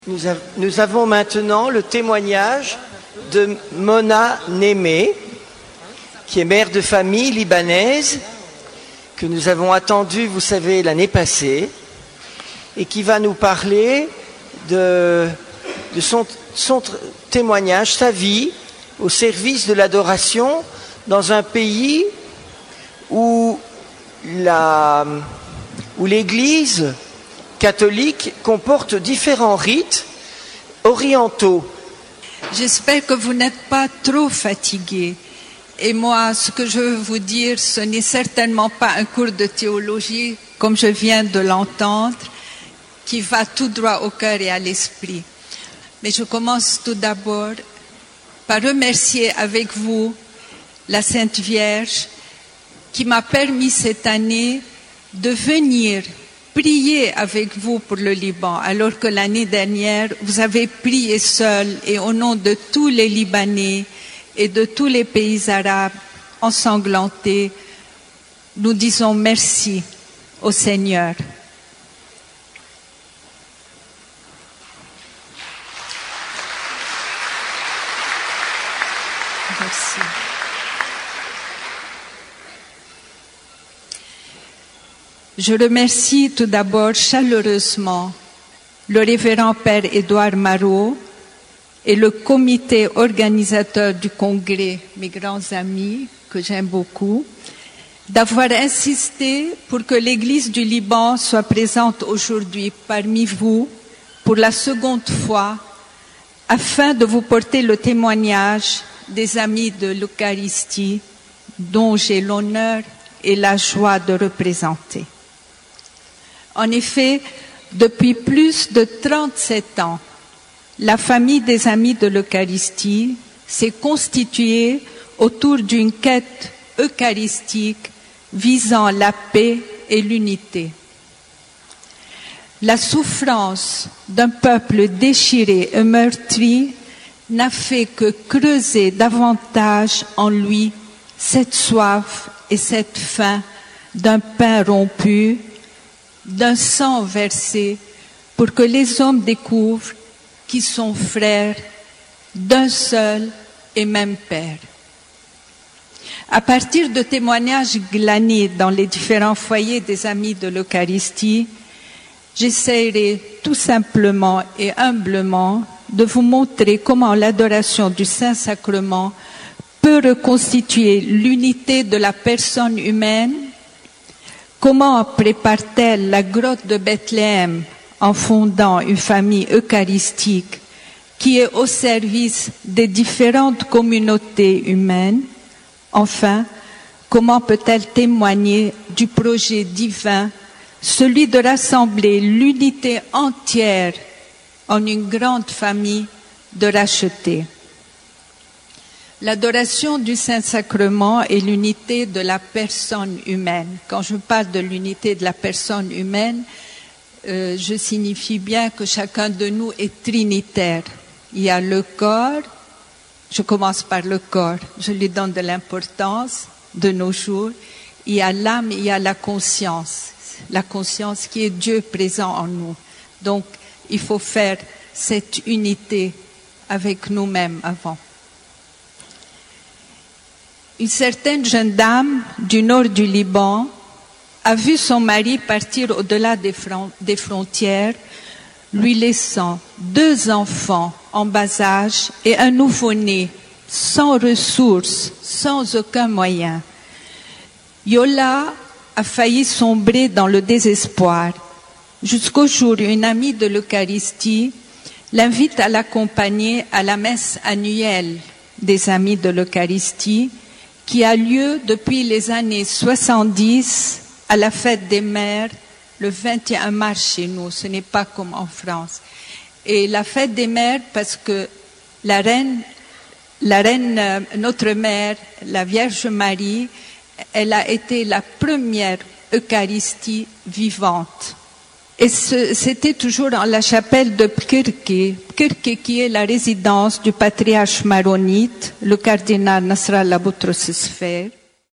Nous avons maintenant le témoignage de Mona Némé, qui est mère de famille libanaise, que nous avons attendue, vous savez, l'année passée, et qui va nous parler de son témoignage, sa vie, au service de l'adoration dans un pays où l'Église catholique comporte différents rites orientaux. J'espère que vous n'êtes pas trop fatigués. Et moi, ce que je veux vous dire, ce n'est certainement pas un cours de théologie, comme je viens de l'entendre, qui va tout droit au cœur et à l'esprit. Mais je commence tout d'abord par remercier avec vous la Sainte Vierge qui m'a permis cette année de venir prier avec vous pour le Liban, alors que l'année dernière, vous avez prié seul et au nom de tous les Libanais et de tous les pays arabes ensanglantés, nous disons merci au Seigneur. Merci. Je remercie tout d'abord chaleureusement le révérend Père Édouard Marot et le comité organisateur du congrès, mes grands amis, que j'aime beaucoup, d'avoir insisté pour que l'Église du Liban soit présente aujourd'hui parmi vous pour la seconde fois, afin de vous porter le témoignage des amis de l'Eucharistie, dont j'ai l'honneur et la joie de représenter. En effet, depuis plus de 37 ans, la famille des Amis de l'Eucharistie s'est constituée autour d'une quête eucharistique visant la paix et l'unité. La souffrance d'un peuple déchiré et meurtri n'a fait que creuser davantage en lui cette soif et cette faim d'un pain rompu, d'un sang versé, pour que les hommes découvrent qu'ils sont frères d'un seul et même Père. À partir de témoignages glanés dans les différents foyers des Amis de l'Eucharistie, j'essaierai tout simplement et humblement de vous montrer comment l'adoration du Saint-Sacrement peut reconstituer l'unité de la personne humaine. Comment prépare-t-elle la grotte de Bethléem en fondant une famille eucharistique qui est au service des différentes communautés humaines? Enfin, comment peut-elle témoigner du projet divin, celui de rassembler l'unité entière en une grande famille de rachetés? L'adoration du Saint-Sacrement est l'unité de la personne humaine. Quand je parle de l'unité de la personne humaine, je signifie bien que chacun de nous est trinitaire. Il y a le corps, je commence par le corps, je lui donne de l'importance de nos jours. Il y a l'âme, il y a la conscience qui est Dieu présent en nous. Donc, il faut faire cette unité avec nous-mêmes avant. Une certaine jeune dame du nord du Liban a vu son mari partir au-delà des frontières, lui laissant 2 enfants en bas âge et un nouveau-né, sans ressources, sans aucun moyen. Yola a failli sombrer dans le désespoir, jusqu'au jour où une amie de l'Eucharistie l'invite à l'accompagner à la messe annuelle des Amis de l'Eucharistie, qui a lieu depuis les années 70 à la fête des mères, le 21 mars chez nous, ce n'est pas comme en France. Et la fête des mères, parce que la reine, notre mère, la Vierge Marie, elle a été la première Eucharistie vivante. Et c'était toujours dans la chapelle de Pkirke, qui est la résidence du patriarche maronite, le cardinal Nasrallah Boutros Sfer.